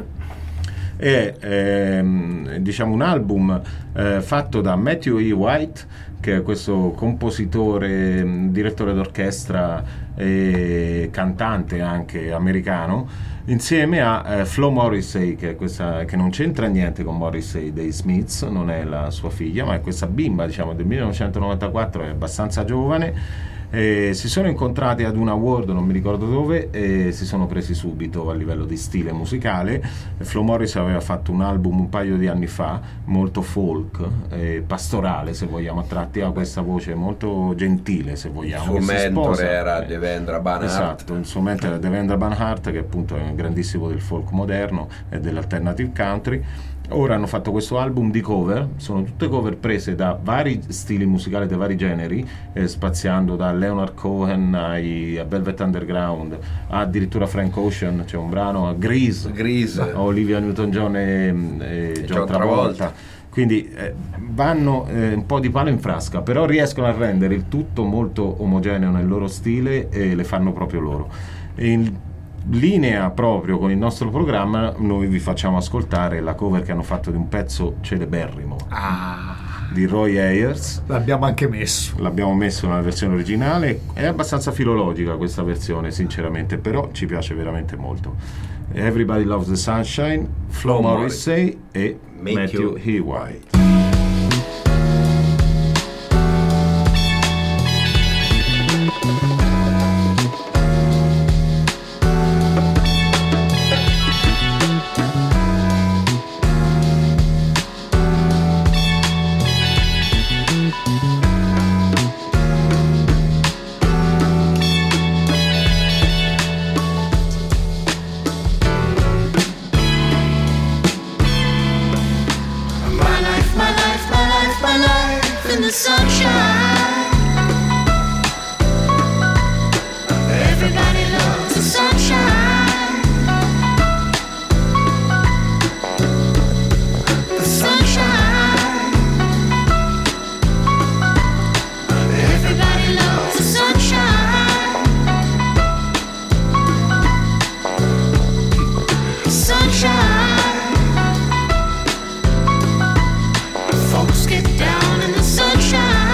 Speaker 2: È diciamo un album fatto da Matthew E. White, che è questo compositore, direttore d'orchestra e cantante anche americano, insieme a Flo Morrissey, che è questa, che non c'entra niente con Morrissey dei Smiths, non è la sua figlia, ma è questa bimba, diciamo, del 1994, è abbastanza giovane. Si sono incontrati ad un award, non mi ricordo dove, e si sono presi subito a livello di stile musicale. Flo Morrissey aveva fatto un album un paio di anni fa, molto folk, pastorale se vogliamo, a tratti ha questa voce molto gentile se vogliamo.
Speaker 3: Il suo
Speaker 2: che si
Speaker 3: mentore
Speaker 2: sposa.
Speaker 3: era Devendra Banhart.
Speaker 2: Esatto, il suo mentore era Devendra Banhart, che appunto è un grandissimo del folk moderno e dell'alternative country. Ora hanno fatto questo album di cover, sono tutte cover prese da vari stili musicali, da vari generi, spaziando da Leonard Cohen a Velvet Underground, addirittura Frank Ocean, c'è un brano a Grease, a Olivia Newton-John e John Travolta. Quindi vanno un po' di palo in frasca, però riescono a rendere il tutto molto omogeneo nel loro stile e le fanno proprio loro. In linea proprio con il nostro programma, noi vi facciamo ascoltare la cover che hanno fatto di un pezzo celeberrimo di Roy Ayers.
Speaker 1: L'abbiamo anche messo.
Speaker 2: L'abbiamo messo nella versione originale, è abbastanza filologica questa versione sinceramente, però ci piace veramente molto. Everybody Loves the Sunshine, Flo Morrissey e Matthew E. White.
Speaker 8: In the sunshine, everybody loves the sunshine. The sunshine, everybody loves the sunshine. Sunshine, folks get down in the sunshine.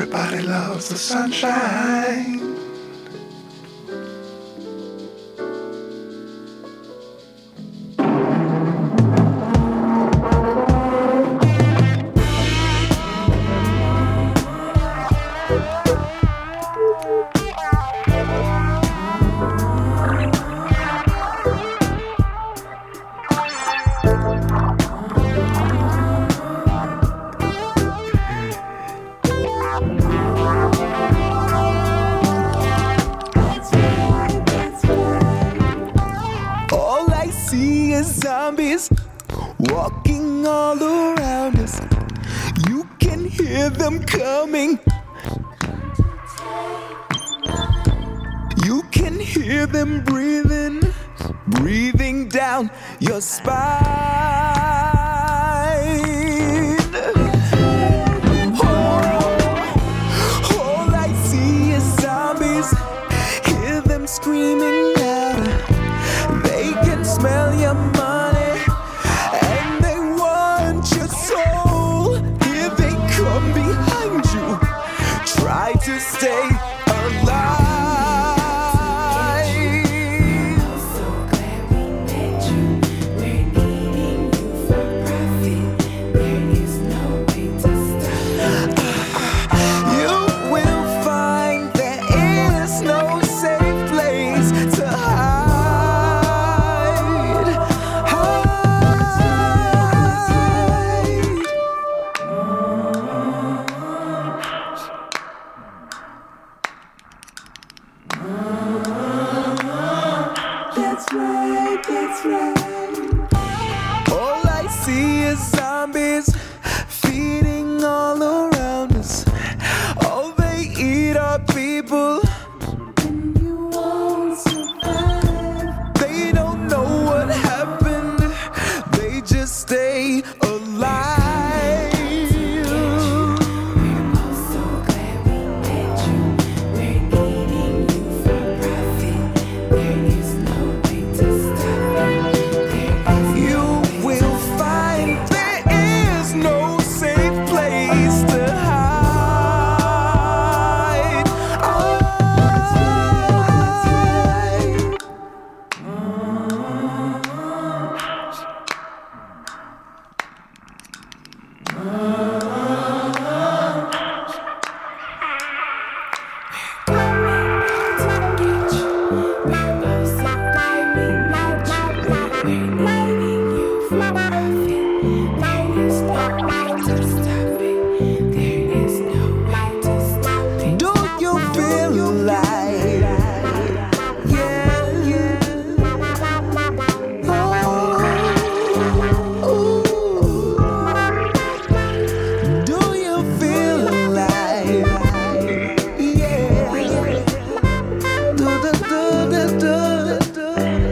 Speaker 9: Everybody loves the sunshine.
Speaker 10: All I see is zombies walking all around us. You can hear them coming. You can hear them breathing, breathing down your spine. All I see is zombies. Hear them screaming louder. They can smell your money and they want your soul. Here they come behind you. Try to stay alive. You will find there is no safe place to hide. That's right, that's right. All I see is zombies feeding all around us. All they eat are people. And you won't survive. They don't know what happened. They just stay alive. You will find there is no safe place to hide. Do you feel alive? Yeah, yeah. Do you feel alive? Yeah. Do do do do do.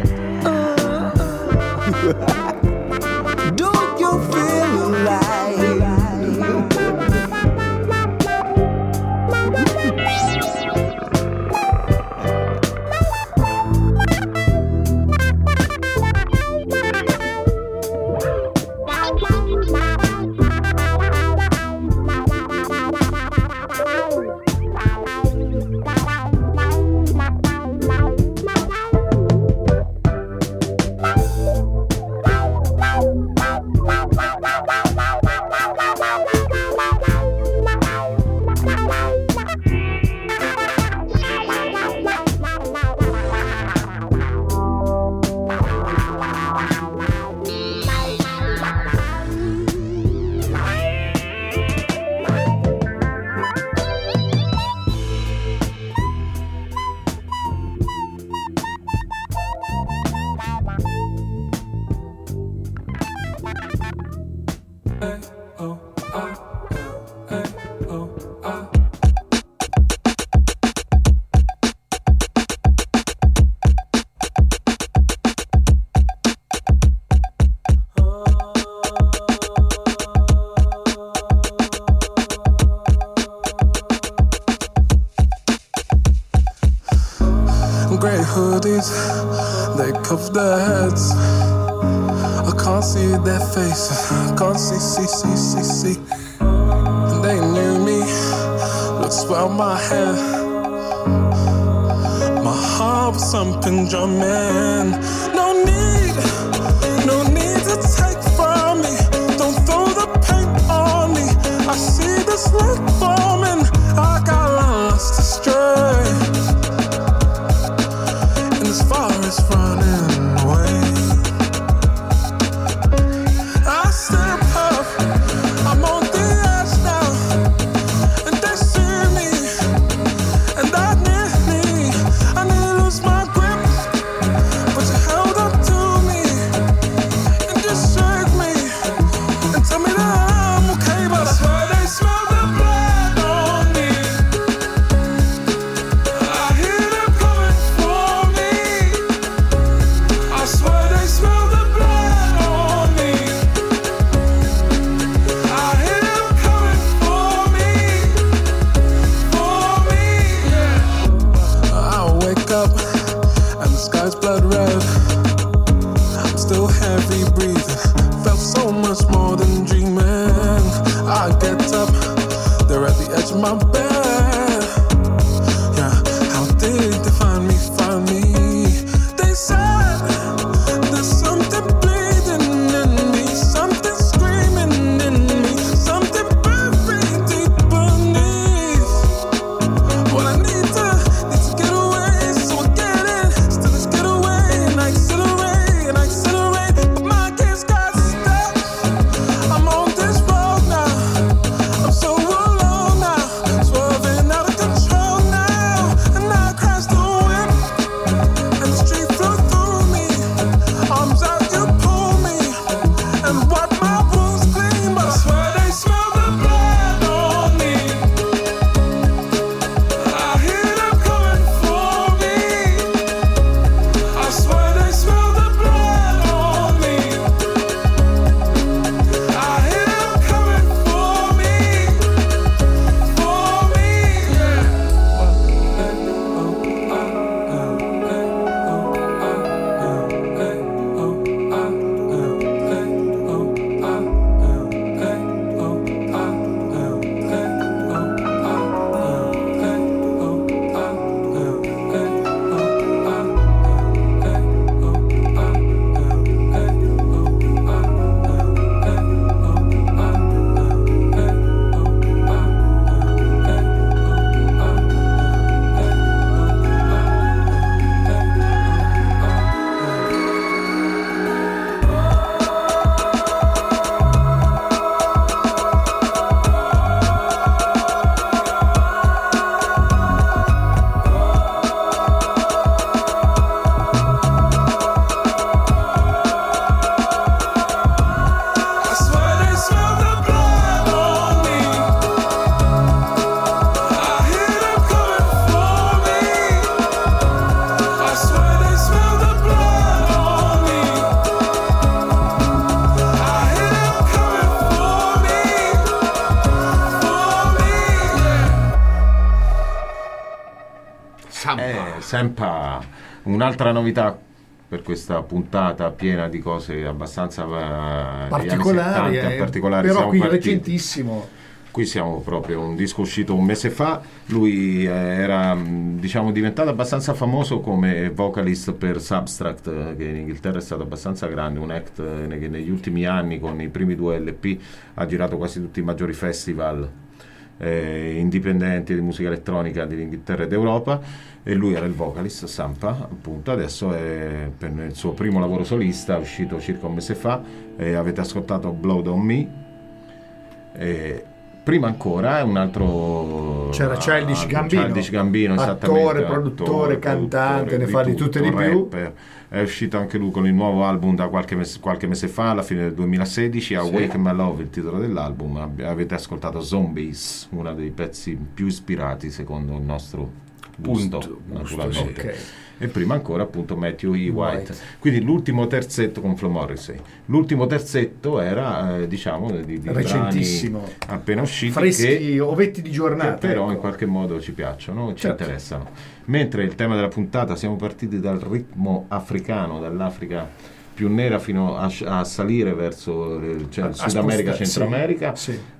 Speaker 10: Do you feel alive?
Speaker 9: Grey hoodies, they cover their heads. I can't see their faces, I can't see. They knew me, looked swell my head. My heart was something drumming. No need to take from me. Don't throw the paint on me. I see this light forming. I got lost astray, and this forest running away. I step up, I'm on the edge now, and they see me, and I need to lose my grip, but you held up to me, and just shake me, and tell me that I'm okay, but I swear they smell the blood on me. I hear them coming for me. I swear they smell the blood on me. I hear them coming for me, yeah. I'll wake up and the sky's blood red. I'm still heavy breathing, felt so much more than dreaming. I get up, they're at the edge of my bed. Yeah, how did they find me, find me? They said there's something bleeding in me, something screaming in me, something buried deep beneath. Well, I need to get away, so I get in. Still let's get away, and I accelerate, but my kids got stuck. I'm on this road now, I'm so alone now, swerving out of control now, and I crashed the whip, and the street flew through me. Arms out, you pull me, and wipe my wounds clean, but I swear they smell the blood on me. I hear them coming for me. I swear they smell the blood on me. I hear them coming for me,
Speaker 2: Sampa, un'altra novità per questa puntata piena di cose abbastanza
Speaker 1: particolari,
Speaker 2: negli anni 70, particolari.
Speaker 1: Però
Speaker 2: Siamo
Speaker 1: qui
Speaker 2: partiti.
Speaker 1: recentissimo.
Speaker 2: Qui siamo proprio un disco uscito un mese fa. Lui era diventato abbastanza famoso come vocalist per Substract, che in Inghilterra è stato abbastanza grande, un act che negli ultimi anni con i primi 2 LP ha girato quasi tutti i maggiori festival indipendenti di musica elettronica dell'Inghilterra e d'Europa, e lui era il vocalist, Sampa, appunto. Adesso è per il suo primo lavoro solista, uscito circa un mese fa, e avete ascoltato Blood on Me. Prima ancora un altro
Speaker 1: c'era Childish
Speaker 2: Gambino,
Speaker 1: attore, produttore, cantante, ne fa di tutte e di più.
Speaker 2: Rapper. È uscito anche lui con il nuovo album da qualche mese fa, alla fine del 2016, Awake My Love, il titolo dell'album. Avete ascoltato Zombies, uno dei pezzi più ispirati secondo il nostro gusto, naturalmente.
Speaker 1: Sì, okay.
Speaker 2: E prima ancora appunto Matthew E. White. Quindi l'ultimo terzetto con Flo Morrissey. L'ultimo terzetto era di
Speaker 1: recentissimo,
Speaker 2: brani appena usciti,
Speaker 1: freschi, ovetti di giornata,
Speaker 2: che però
Speaker 1: ecco,
Speaker 2: in qualche modo ci piacciono, ci
Speaker 1: certo,
Speaker 2: interessano. Mentre il tema della puntata, siamo partiti dal ritmo africano, dall'Africa più nera fino a salire verso il Sud America, Centro America.
Speaker 1: Sì.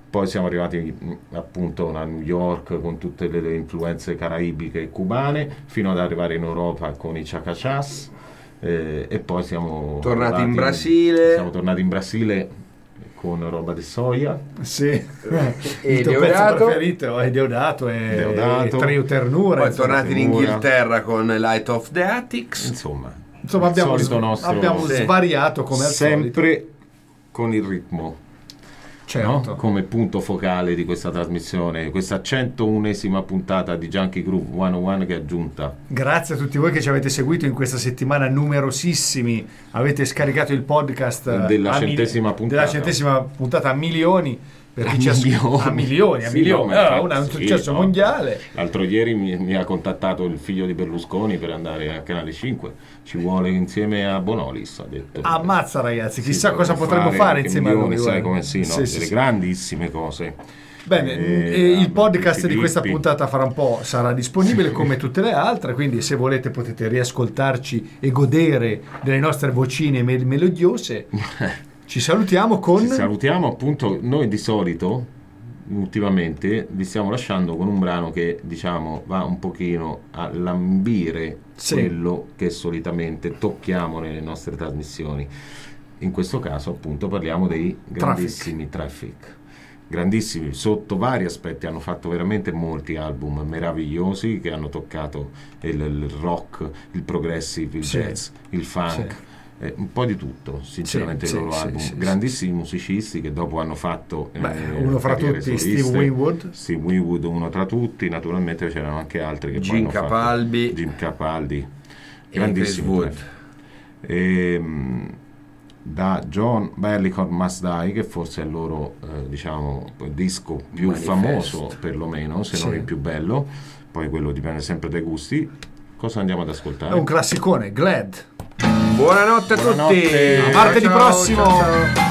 Speaker 2: Poi siamo arrivati appunto a New York con tutte le influenze caraibiche e cubane, fino ad arrivare in Europa con i Chacachas, e poi siamo
Speaker 3: tornati in
Speaker 2: Brasile. Siamo tornati in Brasile con roba di soia.
Speaker 1: Sì.
Speaker 3: E
Speaker 1: il tuo pezzo
Speaker 3: Deodato.
Speaker 1: preferito è Deodato e Trio Ternura.
Speaker 3: Poi
Speaker 1: insomma.
Speaker 3: tornati in Inghilterra con Light of the Attics.
Speaker 2: Insomma
Speaker 1: abbiamo, abbiamo
Speaker 3: Sì.
Speaker 1: svariato come al solito.
Speaker 2: sempre con il ritmo.
Speaker 1: Certo.
Speaker 2: No? Come punto focale di questa trasmissione, questa 101esima puntata di Junkie Groove 101 che è giunta.
Speaker 1: Grazie a tutti voi che ci avete seguito in questa settimana, numerosissimi. Avete scaricato il podcast
Speaker 2: Della centesima
Speaker 1: puntata a milioni. Per chi ci a milioni. Un successo
Speaker 2: no.
Speaker 1: mondiale.
Speaker 2: L'altro ieri mi ha contattato il figlio di Berlusconi per andare a Canale 5. Ci vuole insieme a Bonolis, ha detto.
Speaker 1: Ammazza ragazzi, chissà cosa
Speaker 2: potremmo
Speaker 1: potremmo fare insieme a lui.
Speaker 2: Sai come sì, no?
Speaker 1: Sì,
Speaker 2: Delle
Speaker 1: sì.
Speaker 2: grandissime cose.
Speaker 1: Bene, il podcast di questa puntata fra un po' sarà disponibile come tutte le altre, quindi se volete potete riascoltarci e godere delle nostre vocine melodiose. Ci salutiamo con...
Speaker 2: Ci salutiamo appunto, noi di solito ultimamente vi stiamo lasciando con un brano che diciamo va un pochino a lambire quello che solitamente tocchiamo nelle nostre trasmissioni. In questo caso appunto parliamo dei grandissimi Traffic. Grandissimi sotto vari aspetti, hanno fatto veramente molti album meravigliosi che hanno toccato il rock, il progressive, il jazz, il funk, un po' di tutto sinceramente i loro album. Grandissimi musicisti che dopo hanno fatto
Speaker 1: uno fra tutti
Speaker 2: soliste.
Speaker 1: Steve Winwood,
Speaker 2: uno tra tutti, naturalmente c'erano anche altri che
Speaker 3: Jim Capaldi,
Speaker 2: Jim Capaldi, grandissimo. Da John Barleycorn Must Die, che forse è il loro diciamo disco più famoso perlomeno, se non il più bello, poi quello dipende sempre dai gusti. Cosa andiamo ad ascoltare?
Speaker 1: È un classicone, Glad.
Speaker 3: Buonanotte a tutti,
Speaker 1: a martedì prossimo.
Speaker 3: Ciao.